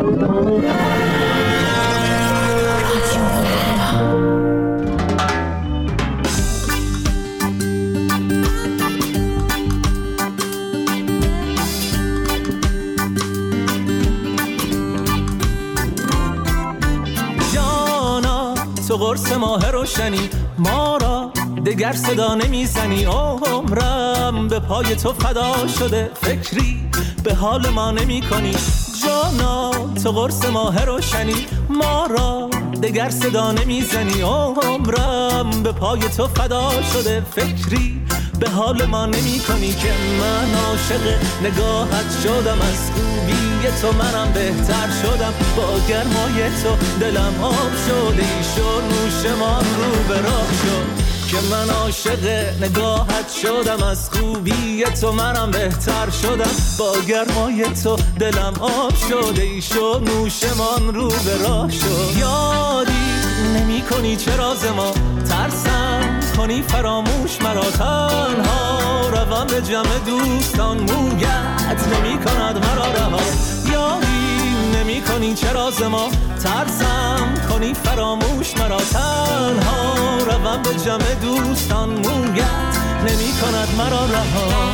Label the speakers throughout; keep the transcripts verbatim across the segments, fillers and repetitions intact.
Speaker 1: تو قرص ماه روشنی ما را دگر صدا نمیزنی. عمرم به پای تو فدا شده، فکری به حال ما نمی کنی. جانا تو قرص ماه روشنی ما را دگر صدا نمیزنی. عمرم به پای تو فدا شده، فکری به حال ما نمی کنی. که من عاشق نگاهت شدم، از خوبی تو منم بهتر شدم. با گرمای تو دلم آب شده، ایشو نوشمان رو به راه شد. که من عاشق نگاهت شدم، از خوبی تو منم بهتر شدم. با گرمای تو دلم آب شده، ایشو نوشمان رو به راه شد. یادی نمی کنی چه راز ما، ترسم کنی فراموش مرا. تنها روم به جمع دوستان، مویت نمی کند مرا رها. یادی نمی کنی چه راز ما، ترسم کنی فراموش مرا. تنها روم به جمع دوستان، مویت نمی کند مرا رها.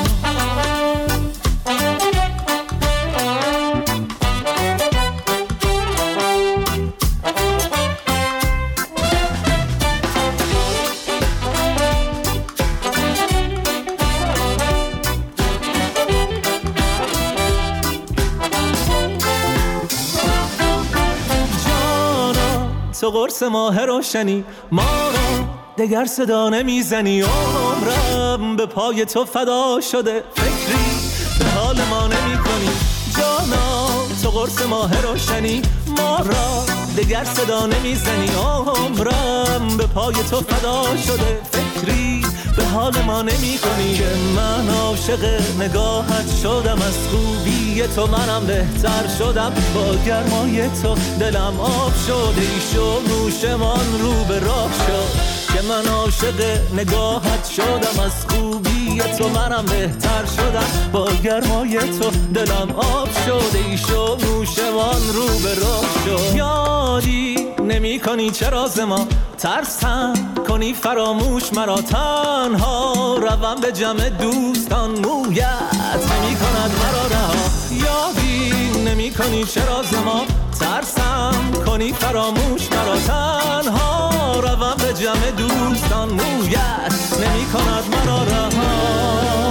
Speaker 1: تو قرص ماه روشنی ما را دگر صدا نمیزنی. عمرم به پای تو فدا شده، فکری به حال ما نمی کنی. جانا تو قرص ماه روشنی ما را دگر صدا نمیزنی. عمرم به پای تو فدا شده، فکری به حال ما نمی کنی. که من عاشق نگاهت شدم، از خوبی تو منم بهتر شدم. با گرمای تو دلم آب شده، ایشو نوشمان رو به راه شد. که من عاشق نگاهت شدم، از خوبی تو منم بهتر شدم. با گرمای تو دلم آب شده، ایشو نوشمان رو به راه شد. یادی نمی کنی چه راز ما، ترسم کنی فراموش مرا. تنها روم به جمع دوستان، مویت نمی کند مرا رها. یادی نمی کنی چه راز ما، ترسم کنی فراموش مرا. تنها روم به جمع دوستان، مویت نمی کند مرا رها.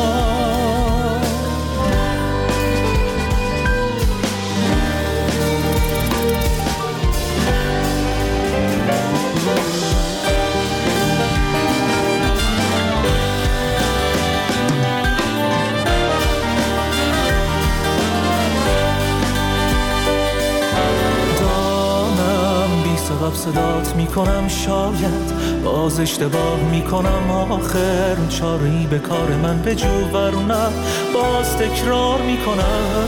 Speaker 1: سبب صدات میکنم، شاید باز اشتباه میکنم. آخر چاره‌ای به کار من بجو ورنه باز تکرار میکنم.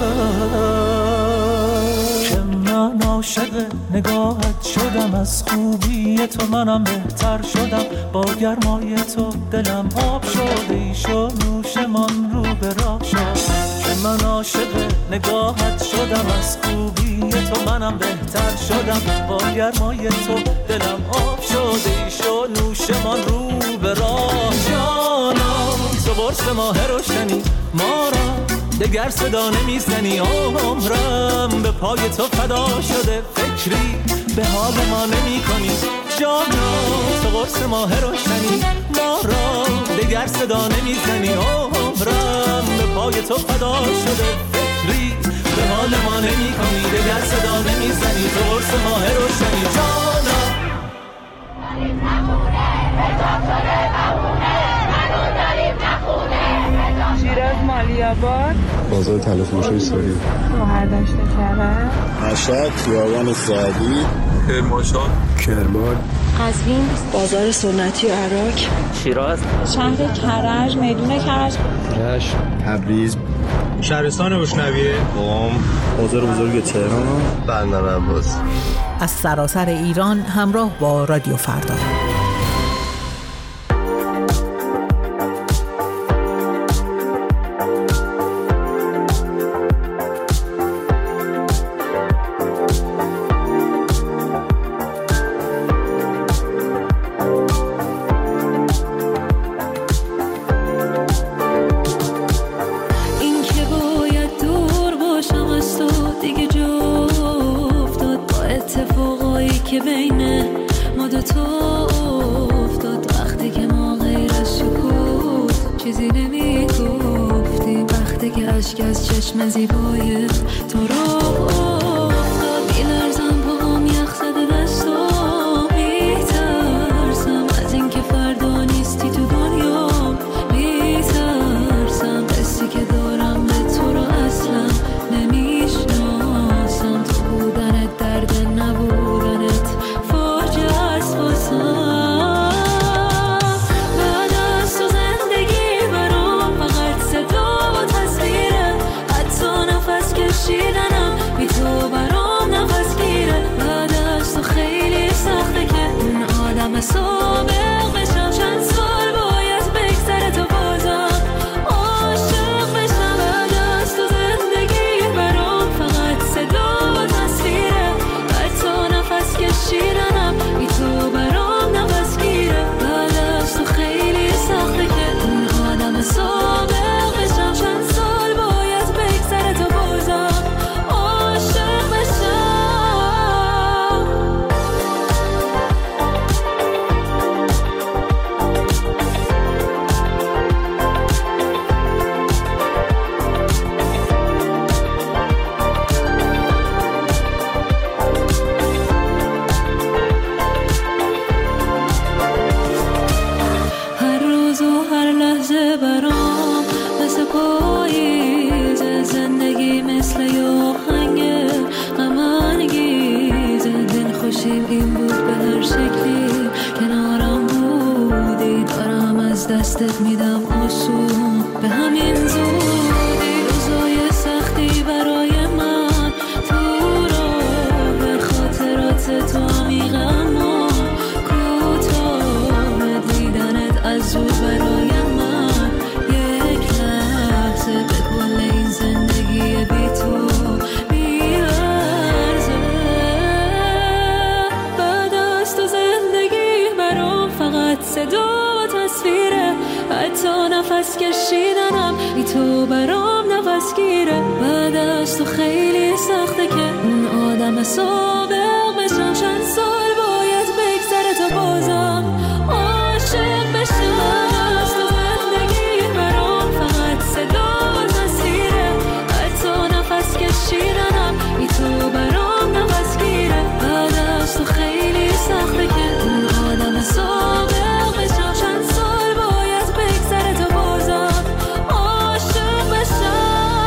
Speaker 1: که من عاشق نگاهت شدم، از خوبی تو منم بهتر شدم. با گرمای تو دلم آب شده، ایشو نوشمان رو به راه شد. که من عاشق نگاهت شدم، از خوبی تو منم بهتر شدم. با گرمای تو دلم آب شده، ایشو نوشمان رو به راه. جانا تو قرص ماه روشنی ما را دگر صدا نمیزنی. عمرم به پای تو فدا شده، فکری به حال ما نمی کنی. جانا تو قرص ماه روشنی ما را دگر صدا نمیزنی. عمرم به پای تو فدا شده، فکری به حال ما نمی کنی. دگر صدا نمیزنی، تو قرص ماه روشنی. جانا داریم نخونه بجام شده بمونه، هنوز داریم نخونه.
Speaker 2: شیراز مالیاباد،
Speaker 3: بازار تلفروشی سوری،
Speaker 2: مهردشت کرد،
Speaker 3: مشهد خیابان سعدی،
Speaker 4: کرمانشاه،
Speaker 3: کرمان،
Speaker 5: قزوین، بازار سنتی عراق،
Speaker 6: شیراز،
Speaker 2: شهر کرج، میدون کرج،
Speaker 3: رشت، تبریز،
Speaker 4: شهرستان اشنویه،
Speaker 3: قم، بازار بزرگ تهران،
Speaker 4: بندر عباس.
Speaker 7: از سراسر ایران همراه با رادیو فردا.
Speaker 5: که بین ما دو تا افتاد، وقتی که ما غیر از سکوت چیزی نمی گفتیم، وقتی که اشک از چشم زیبای تو رو افتاد. میلرزم پاهم یخ زده دستم، میترسم از این که فردا نیستی تو دنیا، میترسم قصی که دارم به تو رو اصلا نمیشناسم، تو بودنت درد نبودنت فاجعه است واسم. بعد از تو زندگی برام فقط صدا و تصویره، حتی نفس کشیدنم بی تو برام نفس گیره. بعد از تو خیلی سخته که اون آدم سابق بشم، چند سال باید بگذره تا بازم عاشق بشم. بعد از تو زندگی برام فقط صدا و تصویره، حتی نفس کشیدنم بی تو برام نفس گیره. بعد از تو خیلی سخته که اون آدم سابق بشم، چند سال باید بگذره تا بازم عاشق بشم. هر روز و هر لحظه برام مثل پاییز، زندگی مثل یه آهنگ غم انگیز. دل خوشیم این بود به هر شکلی کنارم بودی، دارم از دستت میدم آسون به همین زودی. روزای سختی برای من تو راه خاطرات تو عمیق اما کوتاه، دیدنت از زود برای من یک لحظه به کل این زندگی بی تو بی‌ارزه. بعد از تو زندگی برام فقط صدا و تصویره، حتی نفس کشیدنم بی تو برام نفس گیره. بعد از تو خیلی سخته که اون آدم سابق بشم، چند سال باید بگذره تا بازم عاشق بشم. از تو زندگی برام فقط صدا و تصویره، حتی نفس کشیدنم بی تو برام نفس گیره. بعد از تو خیلی سخته که اون آدم سابق بشم، چند سال باید بگذره تا بازم عاشق بشم.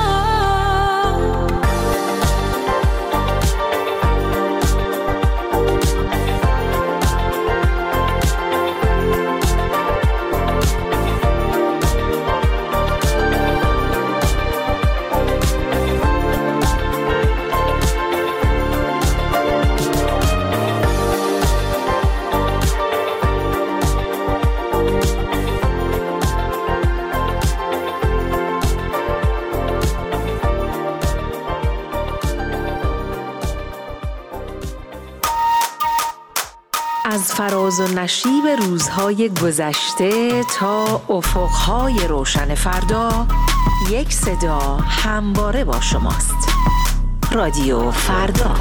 Speaker 7: از فراز و نشیب روزهای گذشته تا افقهای روشن فردا، یک صدا همواره با شماست. رادیو فردا.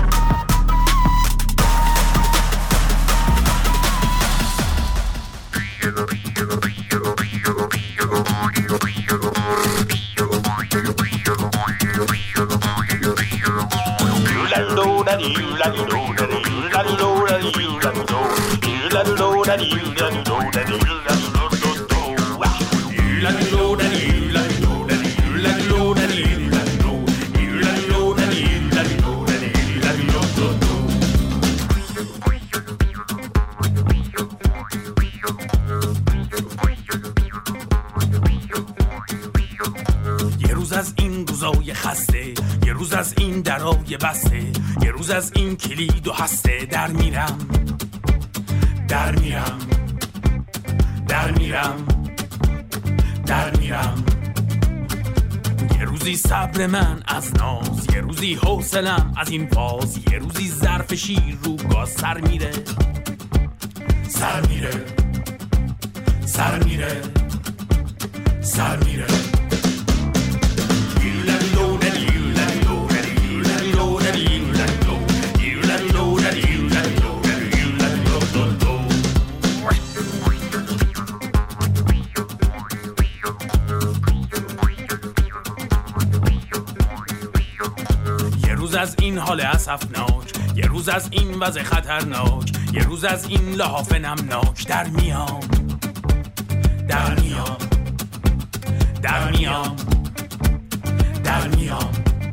Speaker 1: یه روز از این روزای خسته، یه روز از این درای بسته، یه روز از این کلید و هسته، در میرم در میرم در میرم در میرم. یه روزی صبر من از ناز، یه روزی حوصلم از این فاز، یه روزی ظرف شیر رو گاز سر میره سر میره سر میره سر میره.
Speaker 6: این حال اسفناک، یه روز از این وضع خطرناک، یه روز از این لحاف نمناک در میام در میام در میام در میام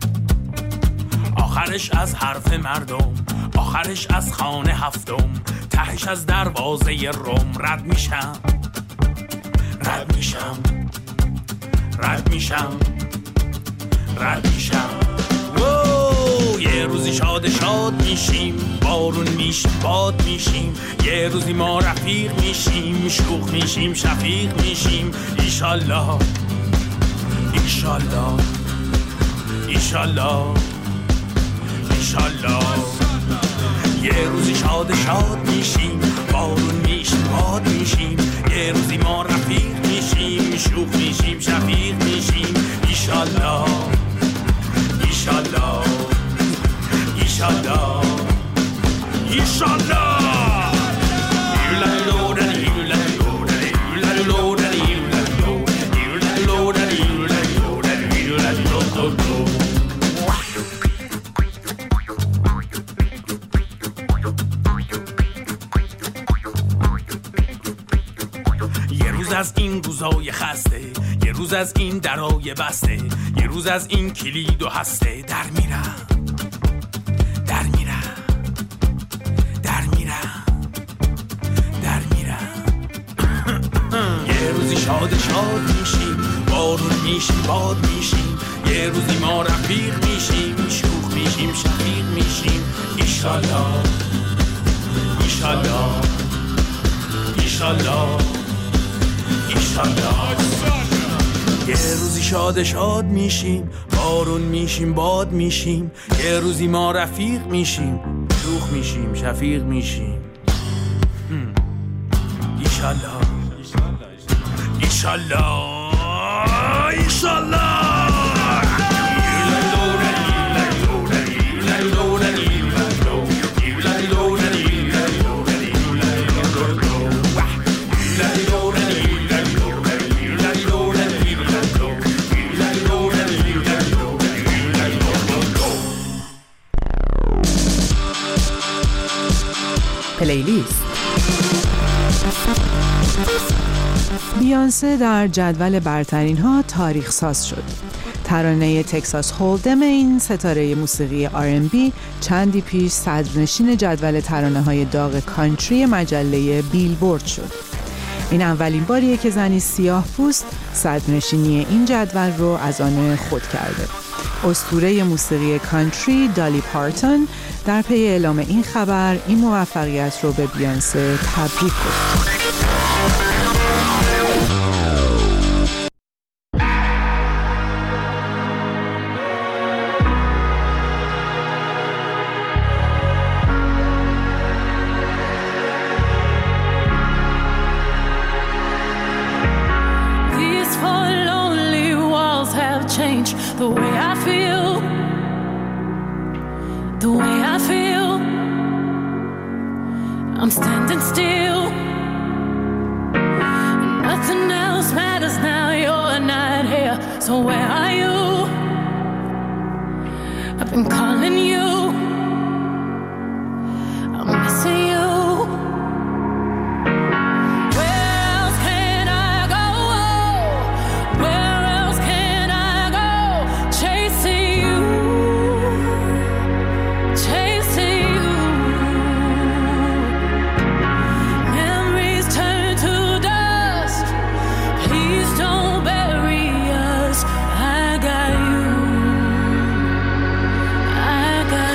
Speaker 6: آخرش از حرف مردم، آخرش از خانه هفتم، تهش از دروازه روم رد میشم رد میشم رد میشم رد میشم. یه روزی شاد شاد میشیم، بارون میشیم باد میشیم، یه روزی ما رفیق میشیم، شوخ میشیم شفیق میشیم. ایشالله ایشالله ایشالله ایشالله. یه روزی شاد شاد میشیم، بارون میشیم باد میشیم، یه روزی ما رفیق میشیم، شوخ میشیم شفیق میشیم. ایشالله ایشالله ایشالله ایشالله. یه روز از این روزای خسته، یه روز از این درای بسته، یه روز از این کلید و هسته در میرم در میرم در میرم در میرم. یه روزی شاد شاد میشیم، بارون میشیم باد میشیم، یه روزی ما رفیق میشیم، شوخ میشیم شفیق میشیم. ایشالله ایشالله ایشالله ایشالله. یه روزی شاد شاد میشیم، بارون میشیم باد میشیم، یه روزی ما رفیق میشیم، شوخ میشیم شفیق میشیم. ایشالله ایشالله ایشالله.
Speaker 7: پلیلیست.
Speaker 8: بیانسه در جدول برترین ها تاریخ ساز شد. ترانه تکساس هولدم این ستاره موسیقی آر ام بی چندی پیش صدرنشین جدول ترانه های داغ کانتری مجله بیلبورد شد. این اولین باریه که زنی سیاه پوست صدرنشینی این جدول رو از آن خود کرده. اسطوره موسیقی کانتری دالی پارتون در پی اعلام این خبر این موفقیت رو به بیانسه تبریک گفت.
Speaker 5: The way I feel, the way I feel, I'm standing still. Nothing else matters now, you're not here. So where are you? I've been calling you, I'm missing you. I got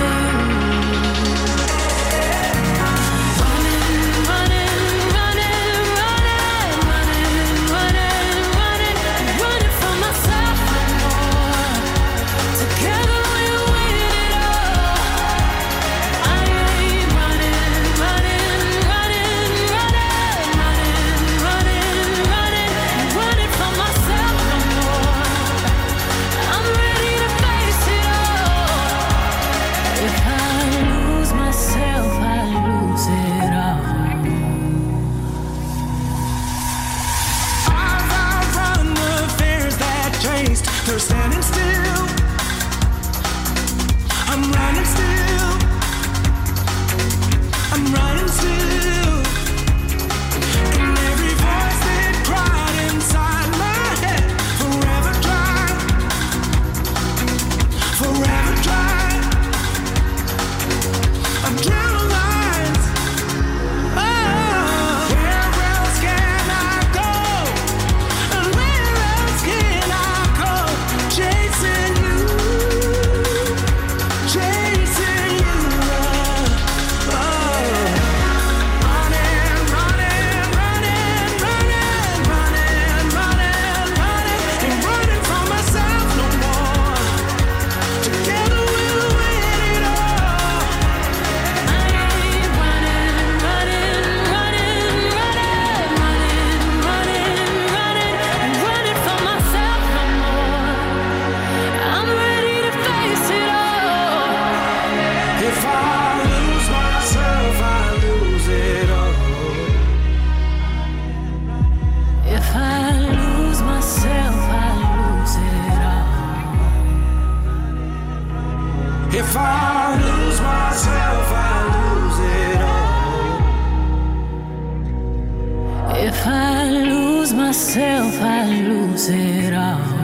Speaker 5: واسه و پلوز راه.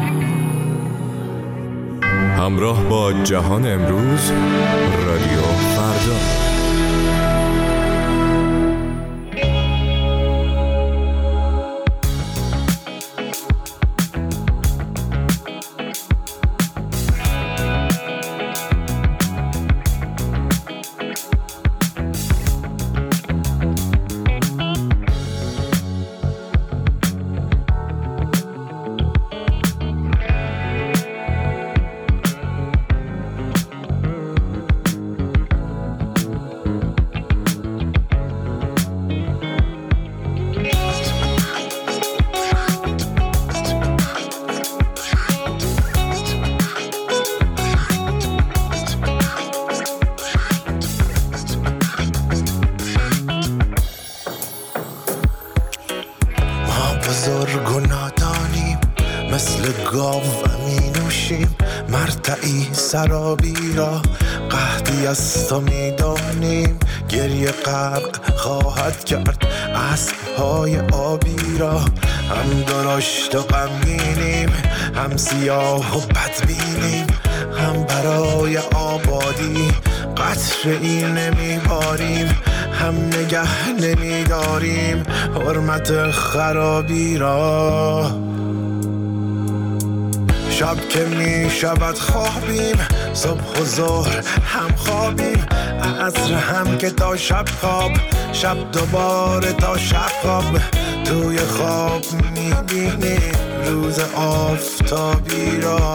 Speaker 9: همراه با جهان امروز، رادیو فردا.
Speaker 10: بزرگ و نادانیم، مثل گاو می نوشیم مرتعی سرابی را. قحطی از تو می دانیم، گریه غرق خواهد کرد اسب‌های آبی را. هم درشت و غمگینیم، هم سیاه و بدبینیم، هم برای آبادی قطره‌ای نمیباریم، هم نگه نمیداریم حرمت خرابی را. شب که می شود خوابیم، صبح و ظهر هم خوابیم، عصر هم که تا شب خواب، شب دوباره تا شب خواب. توی خواب می بینیم روز آفتابی را.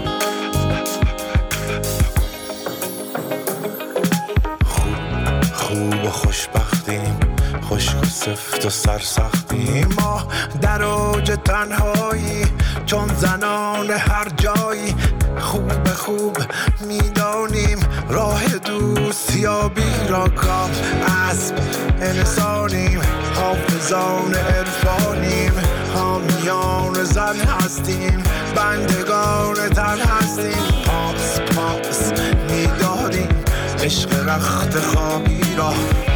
Speaker 10: خوب و خوشبختیم، خشک و سفت و سرسختیم، ما در اوج تنهایی چون زنان هر جایی. خوب خوب میدانیم راه دوستیابی را. کام اسب انسانیم، حافظان عرفانیم، حامیان زن هستیم، بندگان تن هستیم. پاس پاس میداریم عشق رخت خوابی را.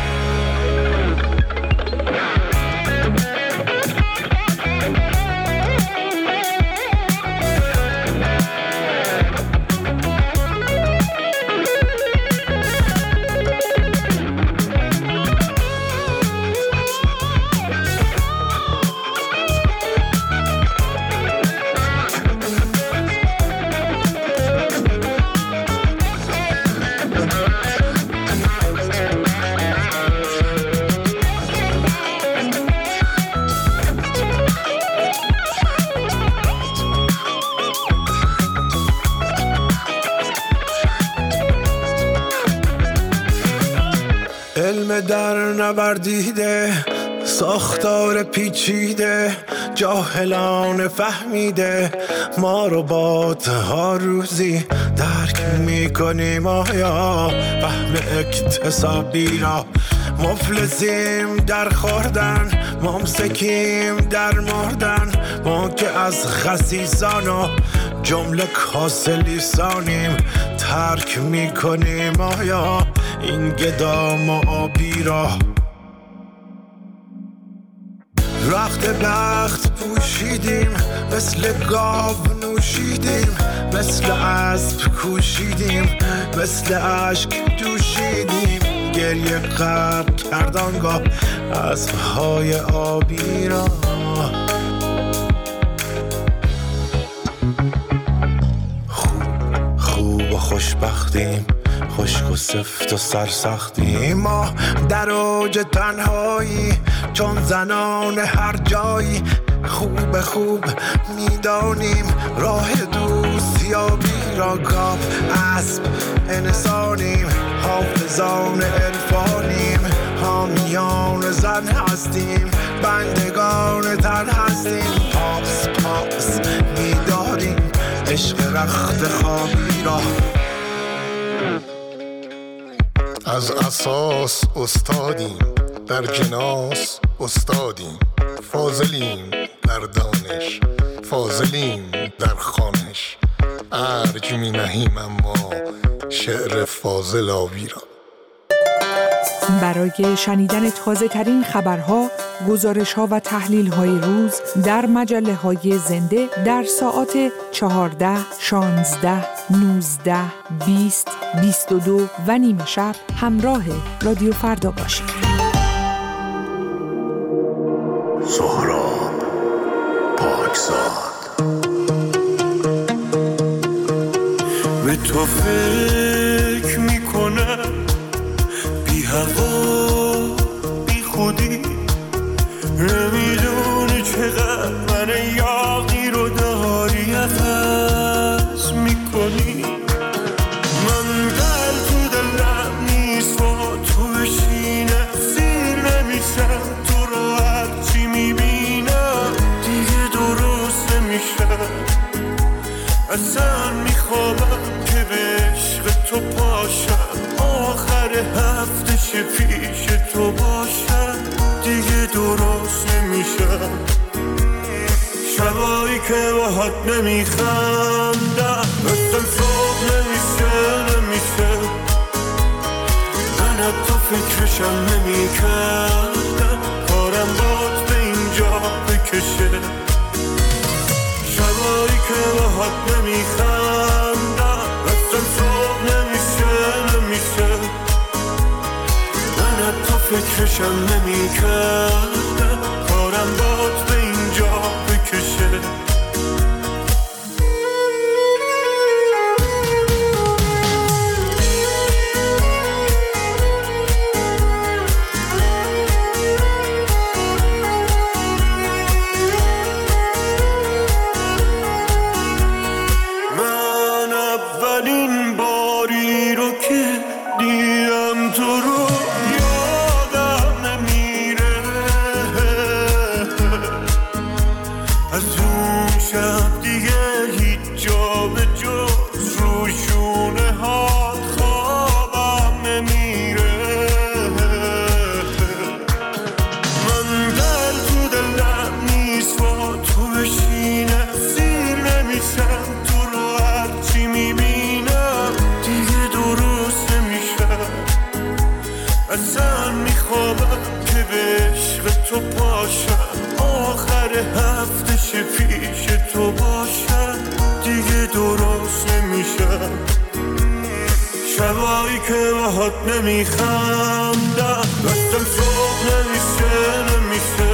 Speaker 10: علم در نوردیده، ساختار پیچیده، جاهلان فهمیده، ما رو بادها روزی درک میکنیم آیا فهم اکتسابی را. مفلسیم در خوردن، ممسکیم در مردن، ما که از خسیسان و جمله کاسه لیسانیم ترک میکنیم آیا این گدام و آبی را. رخت بخت پوشیدیم، مثل گاو نوشیدیم، مثل اسب کوشیدیم، مثل اشک جوشیدیم، گریه غرق کردانگاه اسب‌های آبی را. خوب خوب و خوشبختیم، خشک و سفت و سرسختیم، ما در اوج تنهایی چون زنان هر جایی. خوب خوب میدانیم راه دوستیابی را. گاو اسب انسانیم، حافظان عرفانیم، حامیان زن هستیم، بندگان تن هستیم. پاس پاس میداریم عشق رخت خوابی را.
Speaker 11: از اساس استادیم، در جناس استادیم، فاضلیم در دانش، فاضلیم در خوانش، ارج می نهیم اما شعر فاضل آبی را.
Speaker 8: برای شنیدن تازه ترین خبرها، گزارش ها و تحلیل های روز در مجله های زنده در ساعات چهارده، شانزده، نوزده، بیست، بیست و دو و نیمه شب همراه رادیو فردا باشید.
Speaker 11: سهراب پاکزاد.
Speaker 10: به تو فکر میکنم بی هوا بی خودی، نمیدونی چقدر من یاقی رو داری عوض میکنی. من در تو دلم نیست با تو بشینم، سیر نمیشم تو رو هرچی میبینم دیگه درست نمیشم. اصلا میخوابم که به عشق تو پاشم، آخر هفته شه پیش تو باشم دیگه درست نمیشم. شبایی که باهات نمیخندم اصلا صبح نمیشه نمیشه. من حتی فکرشم نمیکردم کارم باد به اینجا بکشه. شبایی که باهات نمیخندم اصلا صبح نمیشه نمیشه. من حتی فکرشم نمیکردم کارم باد به اینجا بکشه. شبایی که باهات نمیخندم دستم صبح نمیشه نمیشه.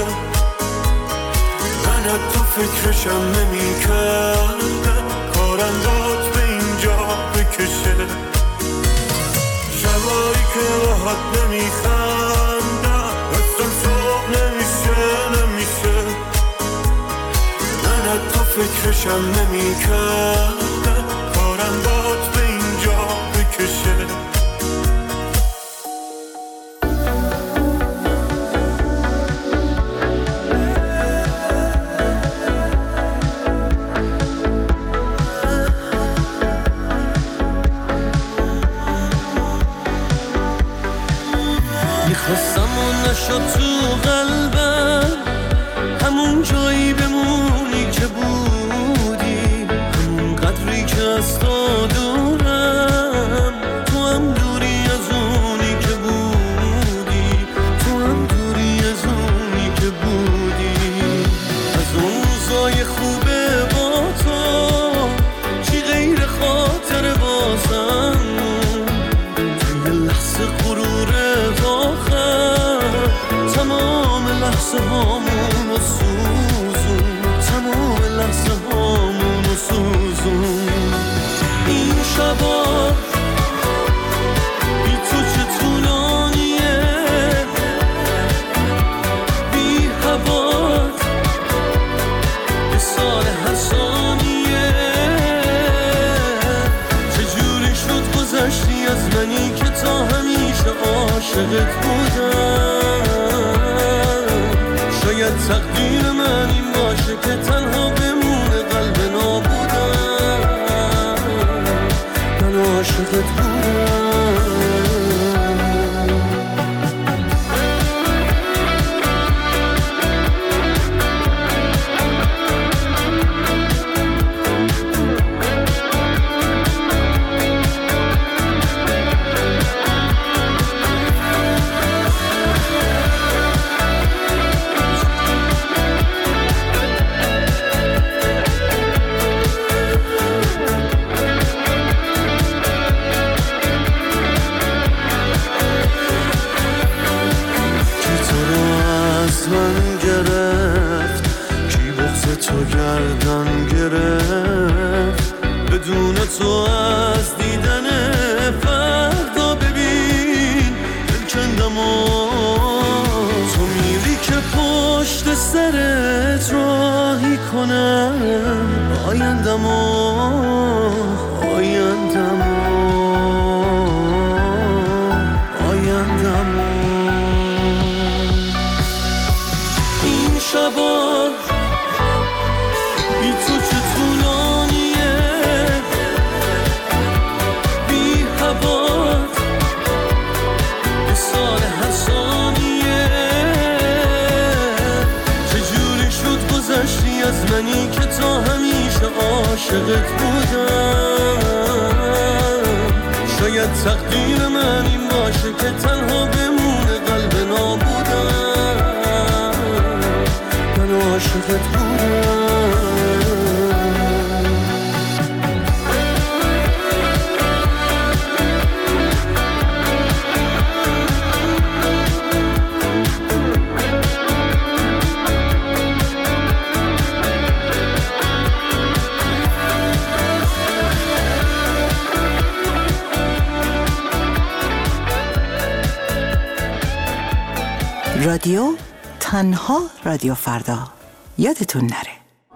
Speaker 10: من حتی فکرشم نمیکردم کارم داد به اینجا بکشه. شبایی که باهات نمیخندم دستم صبح نمیشه نمیشه. من حتی فکرشم نمیکردم کارم داد به اینجا بکشه.
Speaker 1: میخواستم و نشد تو قلبم همون جایی بمونی که بودی، همون قدری که از تو دورم، تو هم دوری از اونی که بودی، تو هم دوری از اونی که بودی. از اون روزای خوبه با تو چی غیر خاطر بازم توی لحظه غرور آخر تمام لحظه هامون رو سوزون، تمام لحظه هامون رو سوزون. این شبا بی تو چه طولانیه، بی هوات به سال هر ثانیه. چجوری شد گذشتی از منی که تا همیشه عاشقت بودم. شاید تقدیر من این باشه که تنها بمونه قلب نابودم. من عاشقت بودم. سرت راهی کنم آیندم آیندم آیندم این شبا بی تو چه طولانیه بی هوات به سال هر ثانیه چجوری شد گذشتی از منی که تا همیشه عاشقت بودم شاید تقدیر من این باشه که تنها بمونه قلب نابودم من عاشقت بودم
Speaker 7: رادیو تنها رادیو فردا یادتون نره.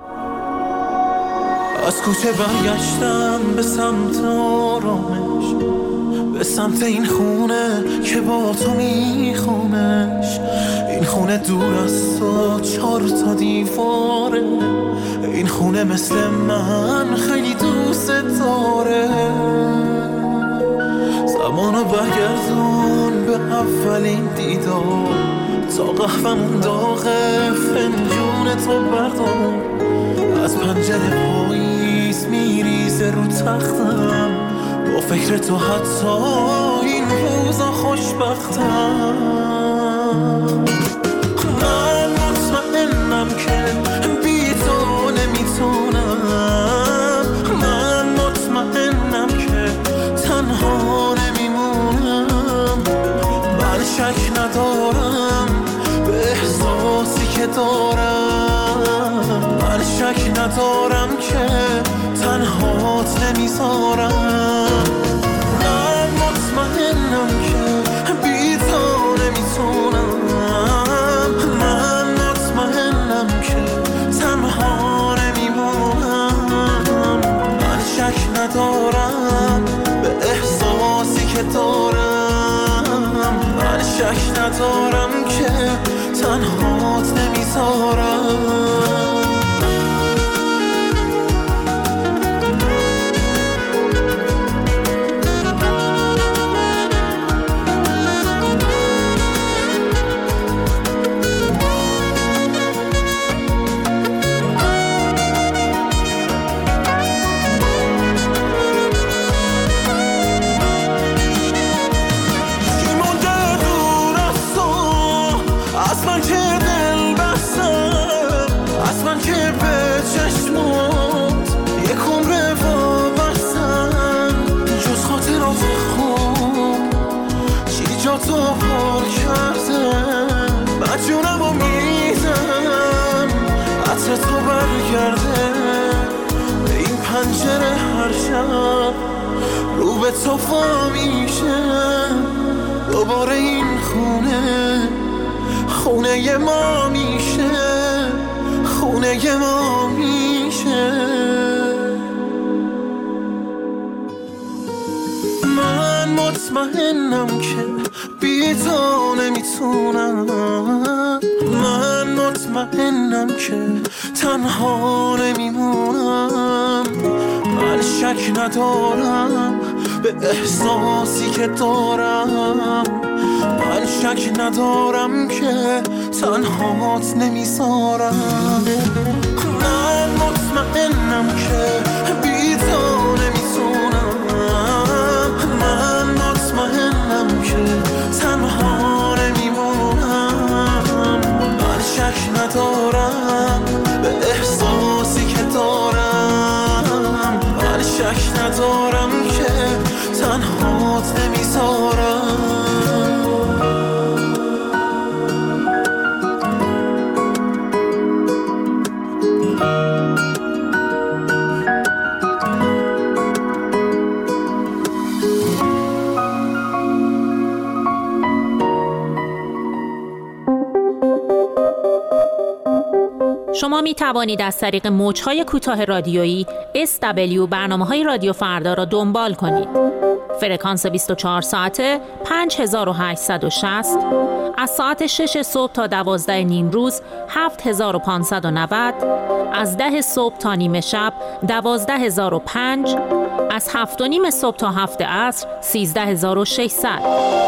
Speaker 1: از کوچه برگشتم به سمت آرامش به سمت این خونه که با تو میخوامش این خونه دور از تو چار تا دیواره این خونه مثل من خیلی دوست داره زمانو برگردون به اولین دیدار تا قهوه‌مون داغه فنجون تو بردار از پنجره پاییز میریزه رو تختم با فکر تو حتی این روزا خوشبختم من مطمئنم که بی تو نمیتونم من مطمئنم که تنها نمیمونم من شک ندارم به احساسی که دارم من شک ندارم که تنهات نمیذارم من مطمئنم که بی تو نمیتونم من مطمئنم که تنها نمیمونم من شک ندارم به احساسی که دارم من شک ندارم که تنهات نمیذارم تو پار کردم مجونم و میزم عطر تو برگرده به این پنجره هر شب رو به تو فا میشم دوباره این خونه خونه ما میشه خونه ما میشه من مطمئنم که بی تو نمیتونم من مطمئنم که تنها نمیمونم من شک ندارم به احساسی که دارم من شک ندارم که تنهات نمیذارم من مطمئنم که بی تو نمیتونم من مطمئنم که تنها نمیمونم من شک ندارم به احساسی که دارم من شک ندارم که تنهات نمیذارم
Speaker 12: شما می توانید از طریق موج‌های کوتاه رادیویی اس دبلیو برنامه‌های رادیو فردا را دنبال کنید. فرکانس بیست و چهار ساعته پنج هزار و هشتصد و شصت، از ساعت شش صبح تا دوازده نیم روز هفت هزار و پانصد و نود، از ده صبح تا نیمه شب دوازده هزار و پنج، از هفت و نیم صبح تا هفت عصر سیزده هزار و ششصد.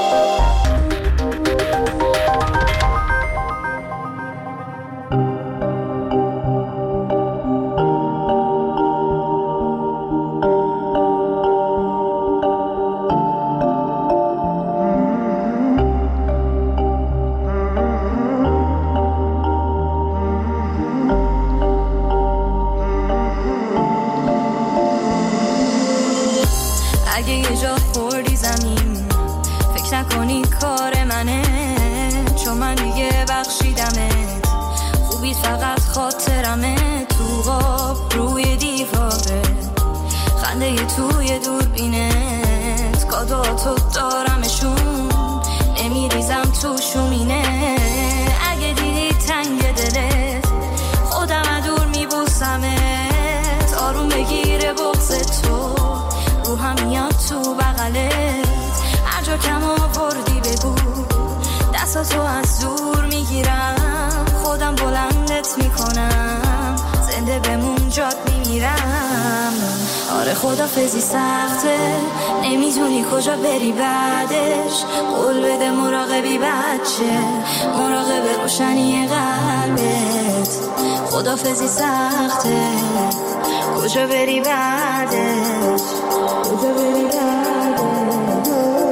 Speaker 5: فقط خاطرمه تو غاب روی دیواره، خنده توی دوربینت، کادواتو دارمشون، نمیریزم تو شومینه. اگه دیدی تنگ دلت خودم دور میبوسمت، آروم بگیره بغض تو روحم میاد تو بغلت، هر جا کم آوردی بگو دستاتو از دور میگیرم، خودم بلندت میکنم، زنده بمون جات میمیرم. آره خدافظی سخته، نمیدونی کجا بری بعدش، قول بده مراقبی بچه، مراقب روشنی قلبت. خدافظی سخته، کجا بری بعدش، کجا بری بعدش.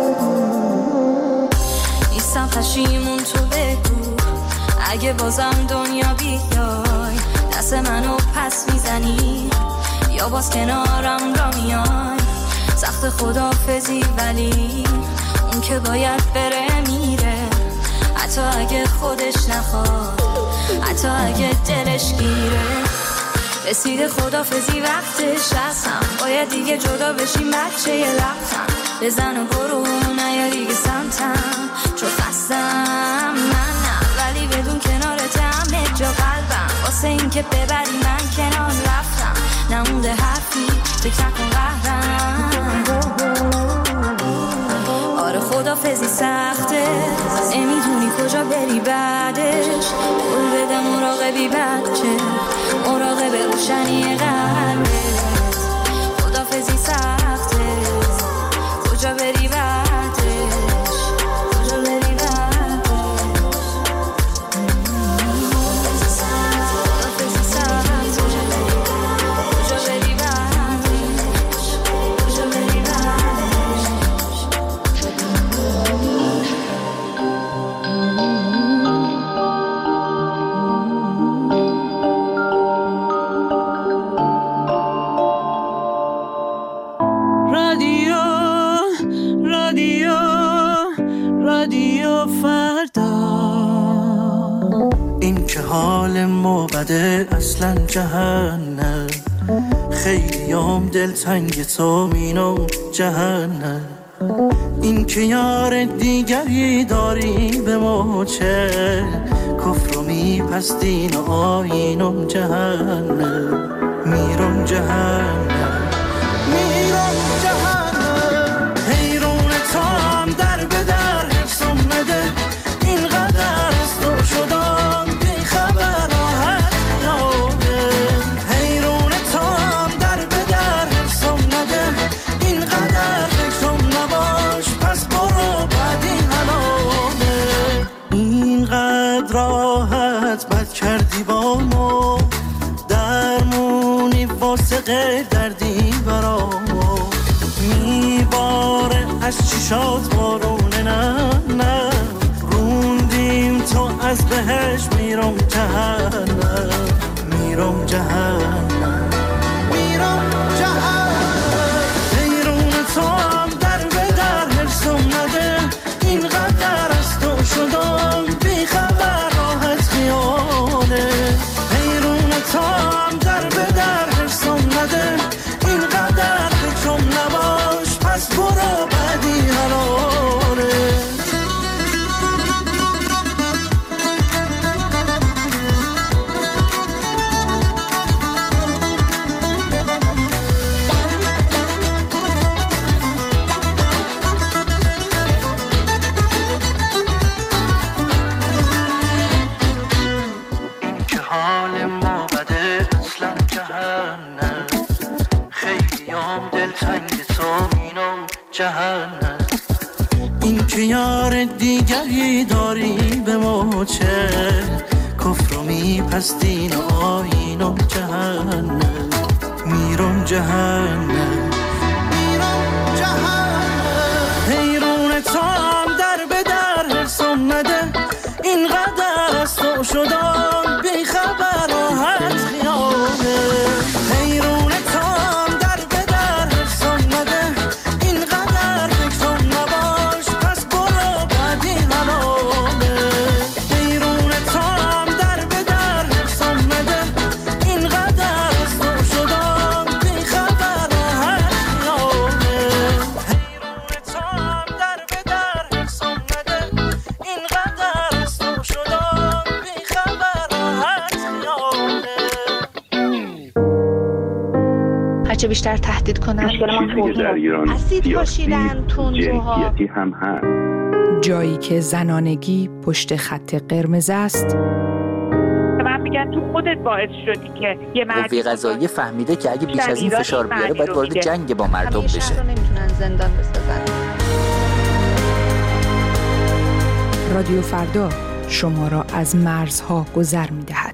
Speaker 5: نیستم پشیمون تو بگو، اگه بازم دنیا بیای دست منو پس میزنی یا باز کنارم را میای. سخت خدافظی ولی اون که باید بره میره، حتی اگه خودش نخواد، حتی اگه دلش گیره. رسیده خدافظی وقتش هستم، باید دیگه جدا بشیم بچه یه لبتم، بزن و برو نیا دیگه سمتم، چون خستم من نه، ولی بدون کنارت همه جا قلبم، واسه این که ببری من کنار رفتم، نمونده حرفی فکر نکن قهرم. آره خدافظی سخته، نمیدونی کجا بری بعدش، قول بده مراقبی بچه، مراقب روشنی قلبت. خدافظی سخته، کجا بری بعدش، کجا بری بعدش. خدافظی سخته، کجا بری بعدش، کجا بری بعدش.
Speaker 1: رادیو رادیو رادیو فردا. این که حال ما بده اصلا جهنم، خیلی هم دلتنگ تو مینم جهنم. این که یار دیگری داری به ما چه، کفر و میپستین و آینم جهنم، میرم جهنم، میرم جهنم. حیرون تو هم در به در حفظم نده، اینقدر از تو شدم بی خبر راحت یاده. حیرون تو هم در به در حفظم نده، اینقدر فکرم نباش پس برو بعدی حلاله. اینقدر راحت بد کردی با ما، درمونی واسه غیر دردی برامو، میباره از چشات بارونه نه نه، روندیم تو از بهش میرم جهنم، میرم جهنم، میرم جهنم. حیرون تو هم در به در حرسم نده، اینقدر از تو شدم بی خبر راحت خیاله. حیرون تو هم در به در حرسم نده، اینقدر فکرم نباش پس برو بعدی حلاله. جهنم. این که یار دیگری داری به ما چه، کفر و میپستین آیین جهنم. میرم جهنم میرم جهنم. حیرون تام در به در حرسم نده، اینقدر از تو شدم بیخبر راحت خیاله. حیرون تام در به در حرسم نده، اینقدر فکرم نباش پس برو بعدی حلاله. حیرون تام در به در حرسم نده، اینقدر از تو شدم بیخبر راحت خیاله. حیرون تام در به در حرسم نده، اینقدر از تو شدم بیخبر راحت خیاله.
Speaker 2: هرچه بیشتر تهدید کنن
Speaker 13: چیزی که در ایران
Speaker 2: اسید پاشیدن تندروها
Speaker 13: جنسیتی هم هست.
Speaker 8: جایی که زنانگی پشت خط قرمز است.
Speaker 2: من میگن تو خودت باعث شدی که یه مرد
Speaker 14: قوه قضاییه فهمیده که اگه بیش از این فشار بیاره باید وارد جنگ با مردم بشه.
Speaker 2: همیشه رو نمیتونن زندان بسازن.
Speaker 8: رادیو فردا شما را از مرزها گذر می‌دهد.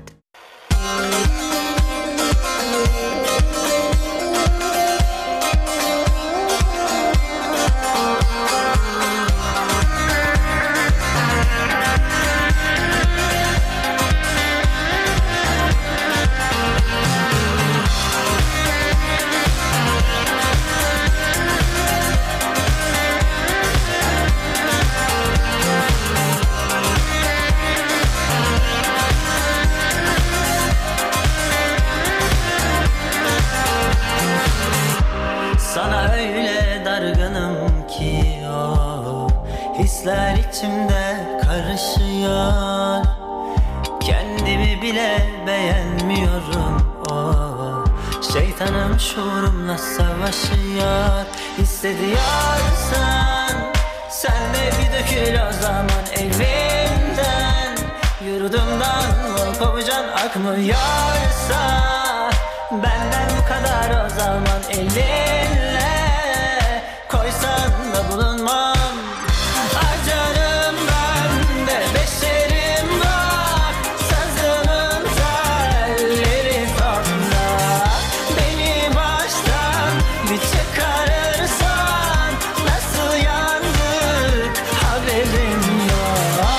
Speaker 1: Sana öyle dargınım ki o hisler içimde karışıyor. Kendimi bile beğenmiyorum o. Şeytanım şuurumla savaşıyor. Hissediyorsan sen de bir dökül o zaman evimden. Yurdumdan mı kovacan akmıyorsa benden bu kadar o zaman elinle koysan da bulunmam. Acarım ben de beşerim var, sazımın telleri sonda. Beni baştan bir çıkarırsan nasıl yandık haberim yok.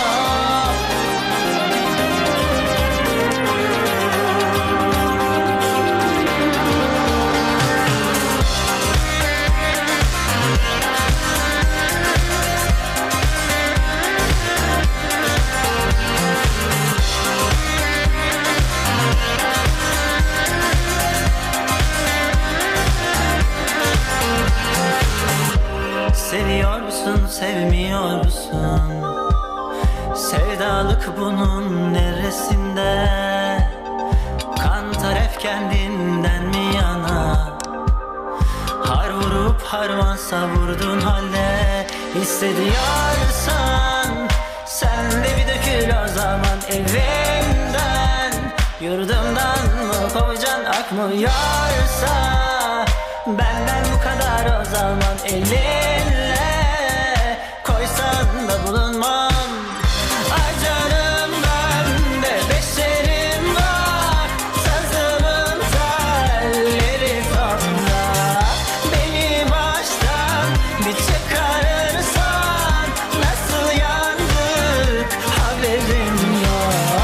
Speaker 1: Seviyorsun, sevmiyorsun. Sevdalık bunun neresinde? Kan taraf kendinden mi yana? Har vurup harman savurdun halde. Hissediyorsan sen de bir dökül o zaman evimden. Yurdumdan mı kovacan akmıyorsa benden bu kadar o zaman elinle koysan da bulunmam. Acarım ben de beşerim var, sazımın telleri sonda. Beni baştan bir çıkarırsan nasıl yandık haberim yok.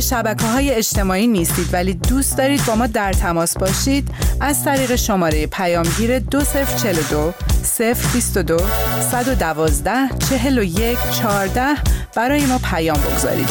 Speaker 8: شبکه‌های اجتماعی نیستید ولی دوست دارید با ما در تماس باشید، از طریق شماره پیامگیر دو صفر چهل و دو صفر بیست و دو صد و دوازده چهل و یک چهارده برای ما پیام بگذارید.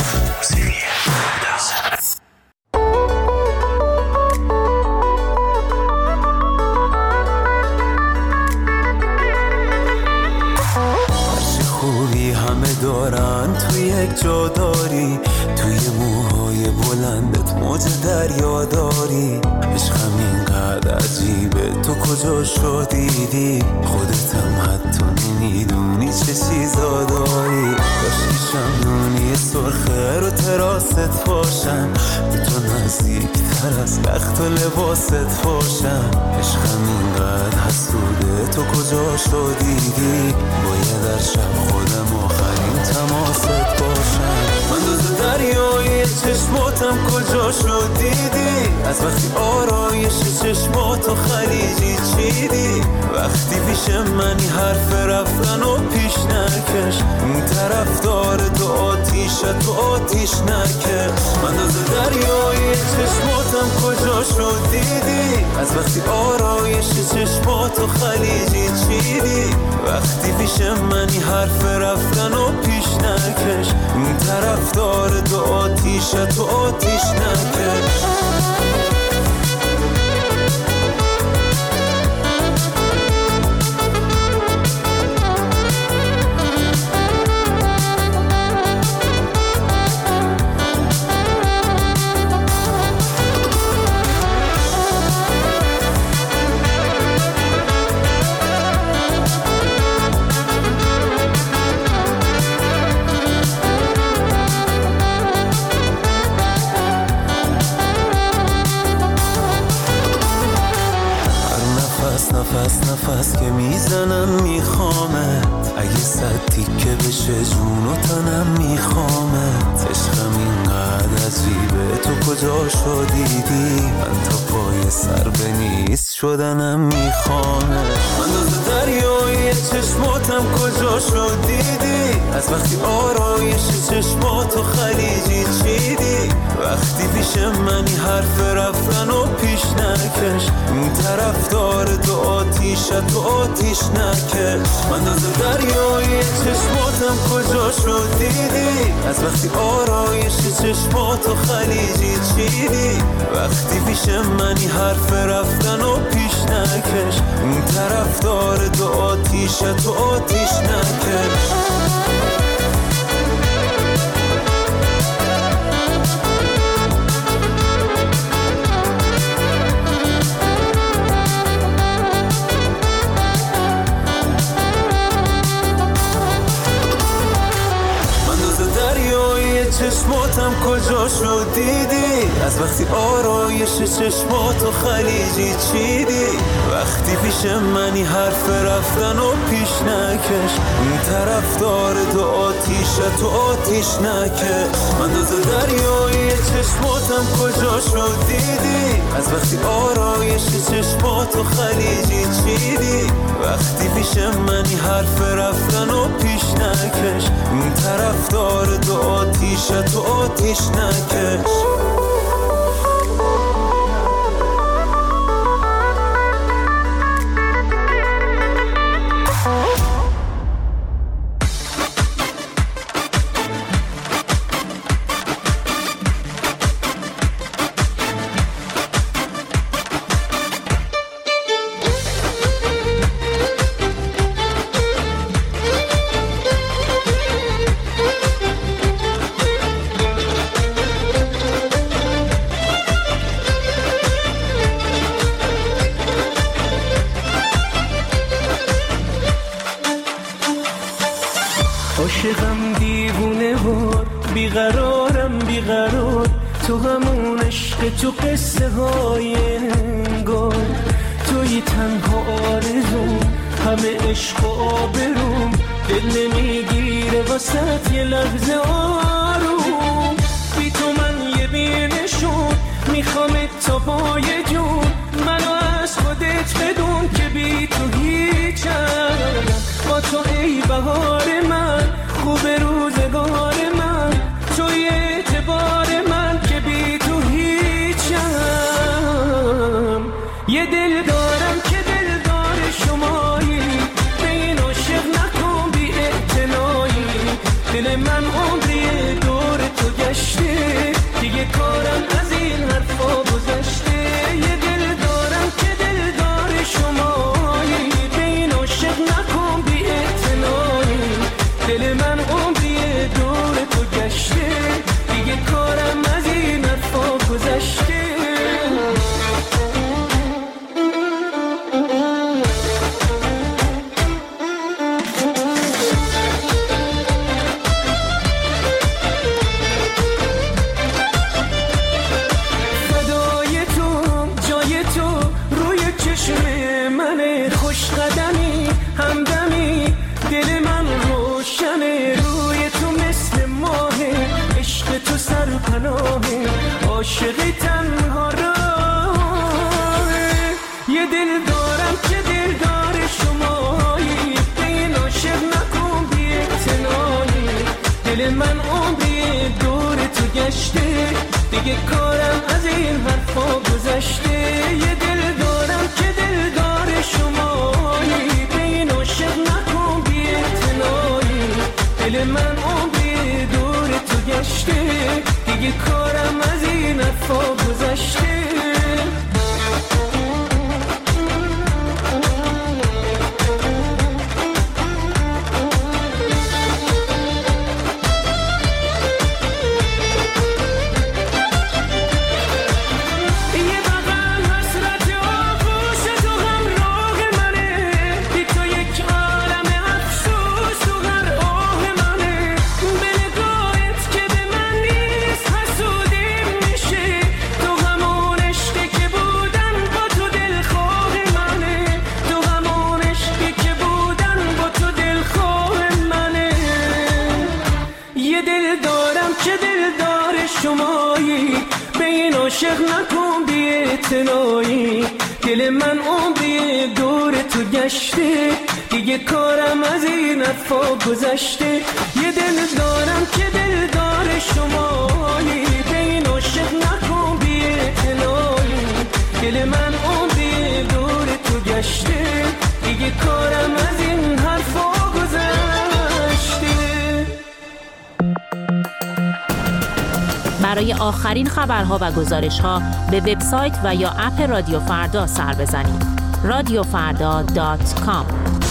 Speaker 1: خوبی همه دارن توی یک جا داری، توی موهای بلندت موج دریا داری. عشقم اینقدر عجیبه تو کجا شدیدی، خودتم حتی نمیدونی چه چیزا داری. کاشکی شمدونی سرخه رو تراست باشم، به تو نزدیک تر از لخت و لباست باشم. عشقم اینقدر حسوده تو کجا شدیدی، باید در شب خودم آخرین تماست باشم. من دوز دریای چشماتم کجا شد دیدی، از وقتی آرایش چشماتو خلیجی چیدی. وقتی پیش منی حرف رفتن و پیش نکش، این طرف داره تو آتیشه تو آتیش نکش. من دوز دریای چشماتم کجا شد دیدی، از وقتی آرایش چشماتو خلیجی چیدی. وقتی پیش منی حرف رفتن و پیش نکش، این طرف داره تو آتیشه تو آتیش نکش. نفس نفس که میزنم میخوامت، اگه صد تیکه بشه جون و تنم میخوامت. عشقم اینقدر عجیبه تو کجا شدیدی، من تا پای سر به نیست شدنم میخوامت. من دوز دریای چشماتم کجا شدیدی، از وقتی آرایش چشماتو خلیجی چیدی. وقتی پیش منی حرف رفتن و پیش نکش، این طرف داره تو آتیشه تو آتیش نکش. من دوز دریای چشماتم کجا شد دیدی، از وقتی آرایش چشماتو خلیجی چیدی. وقتی پیش منی حرف رفتن و پیش نکش، این طرف داره تو آتیشه تو آتیش نکش. چشماتم کجا شد دیدی، از وقتی آرایش چشماتو خلیجی چیدی. وقتی پیش منی حرف رفتن و پیش نکش، این طرف داره تو آتیشه تو آتیش نکش. من دوز دریای چشماتم کجا شد دیدی، از وقتی آرایش چشماتو خلیجی چیدی. وقتی پیش منی حرف رفتن و پیش نکش، این طرف داره تو آتیشه تو آتیش نکش. عاشقم دیوونه وار، بیقرارم بیقرار، تو همون عشق تو قصه های انگار. توی تنها آرزوم، همه عشق و آبروم، دل نمیگیره واسه یه لحظه آروم. بی تو من یه بینشون، میخوامت تا پای جون، منو از خودت بدون که بی تو هیچم. با تو ای بهار من، خوب روزگار من، توی اعتبار من دارم که دلدار شمایی، به این عاشق نکن بی اعتنایی. دل من عمری دور تو گشته، دیگه کارم از این حرفا گذشته. یه دل دارم که دلدار شمایی، به این عاشق نکن بی اعتنایی. دل من عمری دور تو گشته، دیگه کارم از این حرفا گذشته. عاشق نکن بی اعتنایی. دل من عمری دور تو گشته، دیگه کارم از این حرفا گذشته. یه دل دارم که دلدار شمایی، به این عاشق نکن بی اعتنایی. دل من عمری دور تو گشته، دیگه کارم از این حرفا گذشته.
Speaker 12: برای آخرین خبرها و گزارش‌ها به وبسایت و یا اپ رادیو فردا سر بزنید. رادیو فردا دات کام.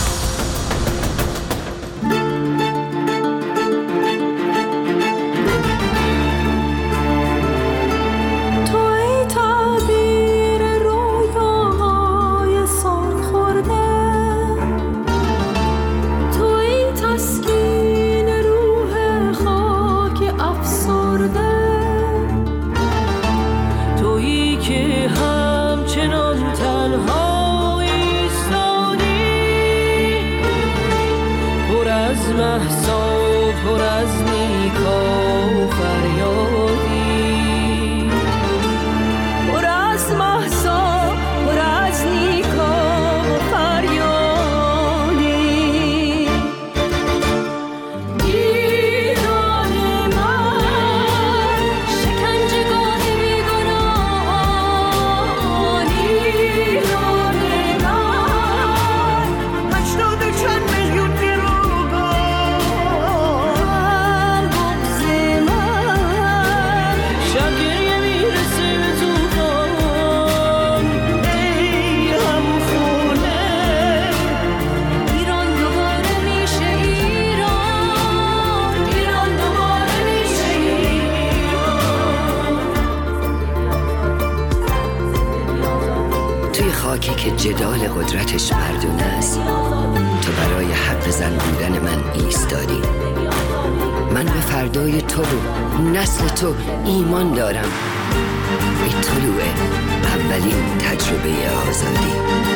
Speaker 15: خاکی که جدال قدرتش مردونه است، تو برای حق زن بودن من ایستادی. من به فردای تو و نسل تو ایمان دارم، به طلوع اولین تجربه آزادی.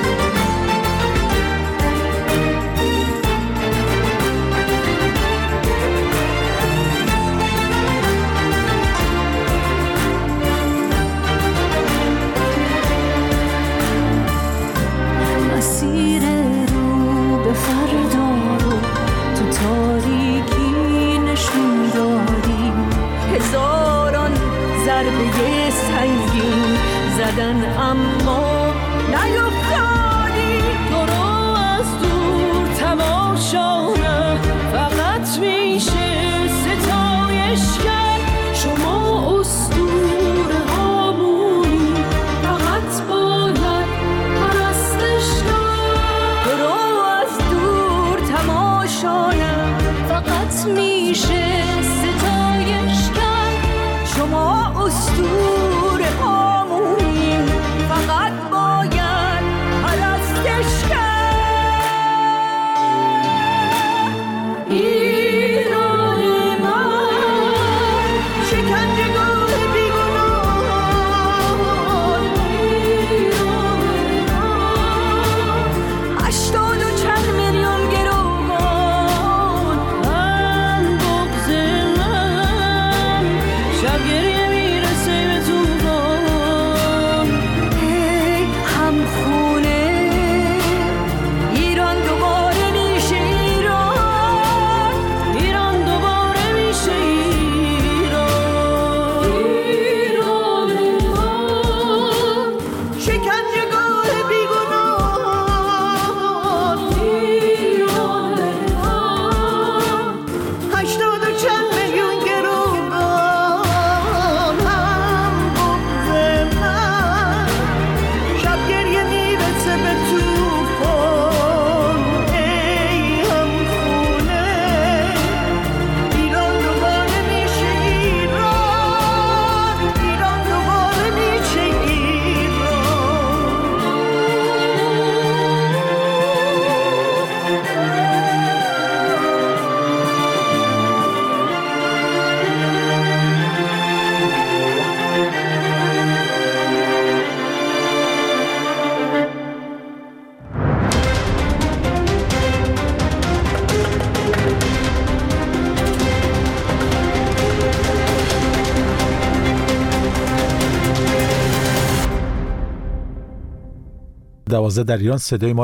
Speaker 5: مسیر رو به فردا رو تو تاریکی نشون دادی، هزاران ضربه سنگین زدن اما نیفتاد.
Speaker 16: دوازده در ایران صدای ما